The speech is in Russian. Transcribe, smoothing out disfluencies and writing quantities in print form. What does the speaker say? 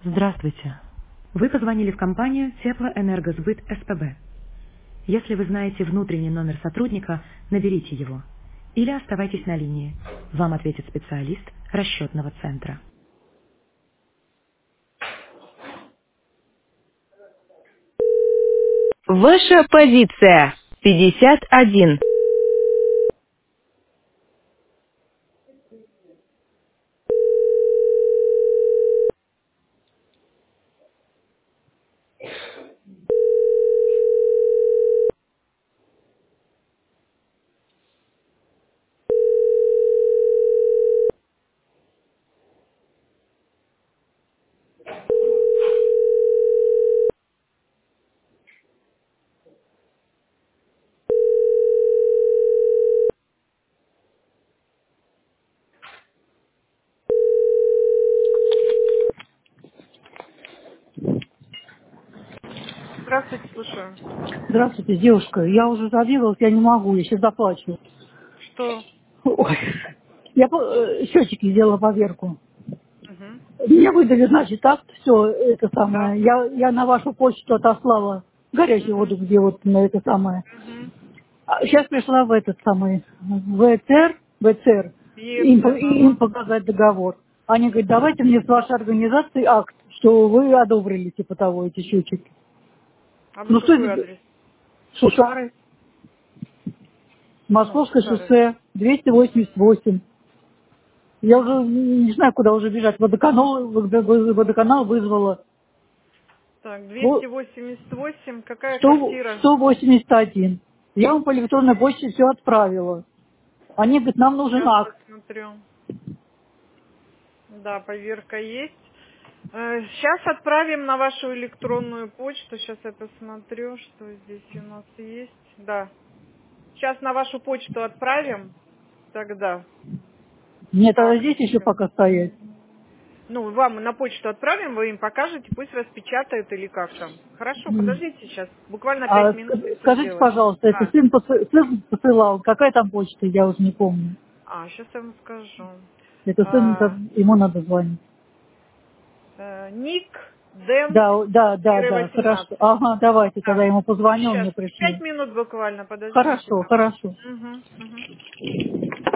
Здравствуйте. Вы позвонили в компанию Теплоэнергосбыт СПБ. Если вы знаете внутренний номер сотрудника, наберите его. Или оставайтесь на линии. Вам ответит специалист расчетного центра. Ваша позиция 51. Здравствуйте, слушаю. Здравствуйте, девушка. Я уже забилась, я не могу, я сейчас заплачу. Что? Ой. Я счетчики сделала поверку. Угу. Мне выдали, значит, так все это Да. самое. Я на вашу почту отослала горячую Угу. воду, где вот на это самое. Угу. Сейчас пришла в этот самый, в ВЦР, ЕЦР, им ага. показать договор. Они говорят, давайте мне с вашей организации акт, что вы одобрили, типа того, эти счетчики. А вы Ну, какой суть, адрес? Шушары, Ну, Московское Сушары. шоссе, 288. Я уже не знаю, куда уже бежать. Водоканал вызвала. Так, Вот 288, какая 100 квартира? 181. Я вам по электронной почте все отправила. Они говорят, нам нужен Сейчас акт. посмотрю. Да, поверка есть. Сейчас отправим на вашу электронную почту. Сейчас я посмотрю, что здесь у нас есть. Да. Сейчас на вашу почту отправим. Тогда. Мне тогда Так. здесь еще пока стоять. Ну, вам на почту отправим, вы им покажете, пусть распечатают или как там. Хорошо, подождите сейчас. Буквально 5 минут и все Скажите, сделаем. пожалуйста, это Да. сын посылал. Какая там почта, я уже не помню. Сейчас я вам скажу. Это сын, А, ему надо звонить. Ник Дэн Да, хорошо. 18. Ага, давайте, тогда Да. я ему позвоню, он Сейчас. мне 5 пришлет. минут буквально, подождите Хорошо, там. хорошо. Угу, угу.